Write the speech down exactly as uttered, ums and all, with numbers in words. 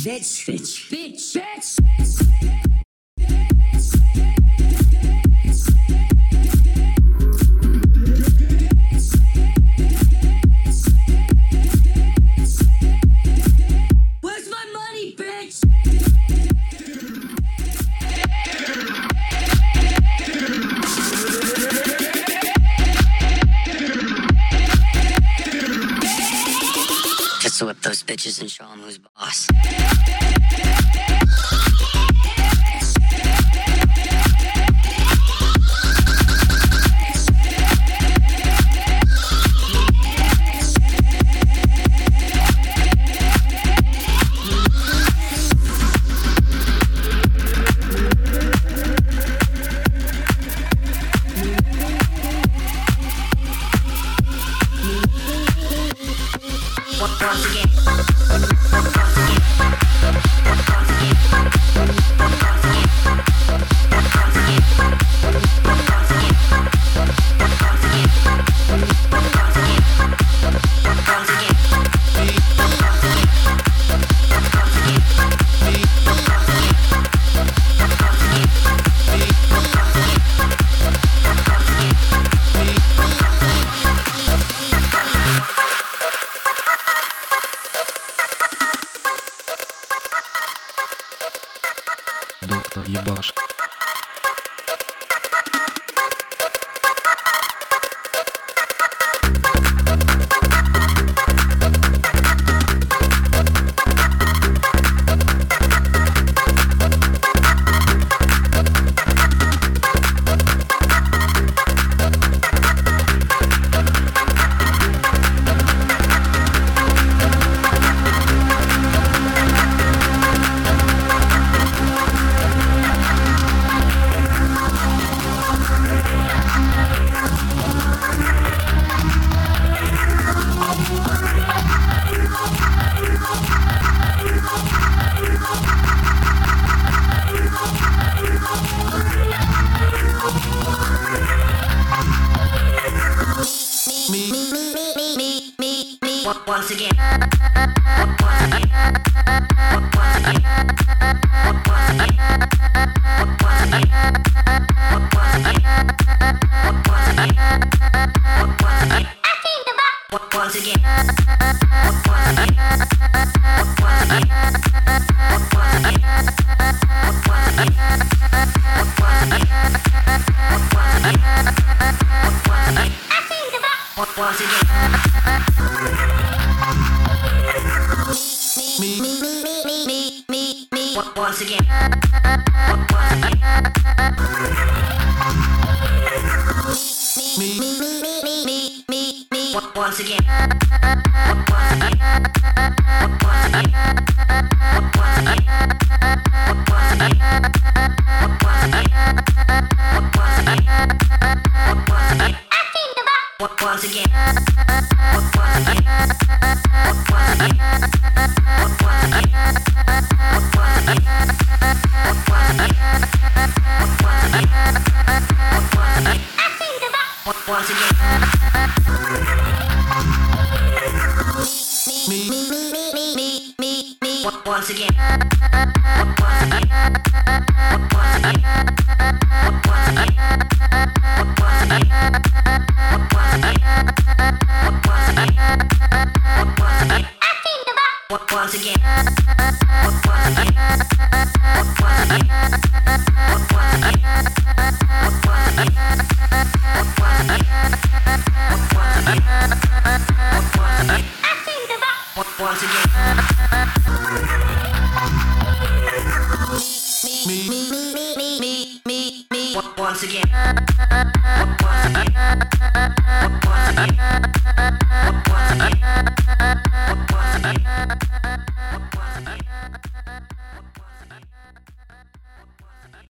bitch, bitch, bitch, bitch. Where's my money, bitch? Just to whip those bitches and show them who's boss. Once again. Доктор ебаш. Once again. Once again. Once again. Me, me, me, me, me, me, me. Once again. Me, me, me, me, me, me, me, me. Once again. Once again. Once again. Me, me, me, me, me, me, me, me. Once again. Once again. Once again. Me, me, me, me, me, me, me, me. Once again.